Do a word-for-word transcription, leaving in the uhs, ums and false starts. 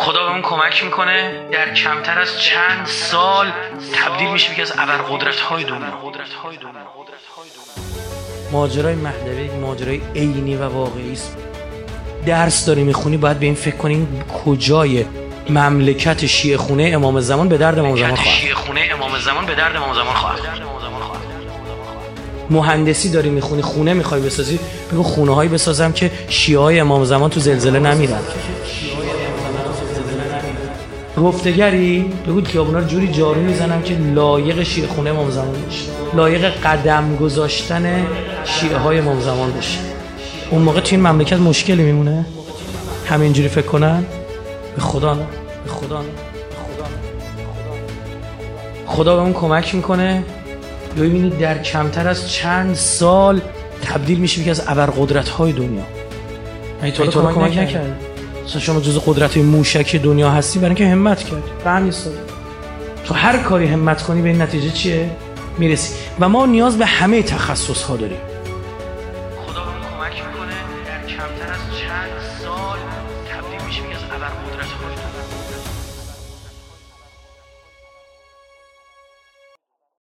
خدا بهمون کمک میکنه در کمتر از چند سال تبدیل میشه یکی از ابرقدرت‌های دنیا. ماجرای مهدوی یک ماجرای عینی و واقعی است. درس داری میخونی باید به این فکر کنی کجای مملکت شیعه خونه امام زمان به درد امام زمان خواهد. شیعه خونه امام زمان به درد امام زمان خواهد. مهندسی داری میخونی، خونه میخوای بسازی، بگو خونه هایی بسازم که شیعه های امام زمان تو زلزله نمیرن. گفتگری بگو خیابونا رو جوری جارو میزنم که لایق شیعه خونه امام زمان بشه، لایق قدم گذاشتن شیعه های امام زمان بشه. اون موقع تو این مملکت مشکلی میمونه؟ همینجوری فکر کنن؟ به خدا نه، به خدا نه، به خدا نه. خدا بهمون کمک میکنه ببینید در کمتر از چند سال تبدیل میشه یکی از ابرقدرت‌های دنیا. من تو رو کمک نکرد. مثلا شما جزو قدرت موشکی دنیا هستی برای اینکه همت کردی. به همین سادگی. تو هر کاری همت کنی به این نتیجه چیه؟ میرسی. و ما نیاز به همه تخصص‌ها داریم. خدا بهمون کمک میکنه در کمتر از چند سال تبدیل میشه یکی از ابرقدرت‌های دنیا.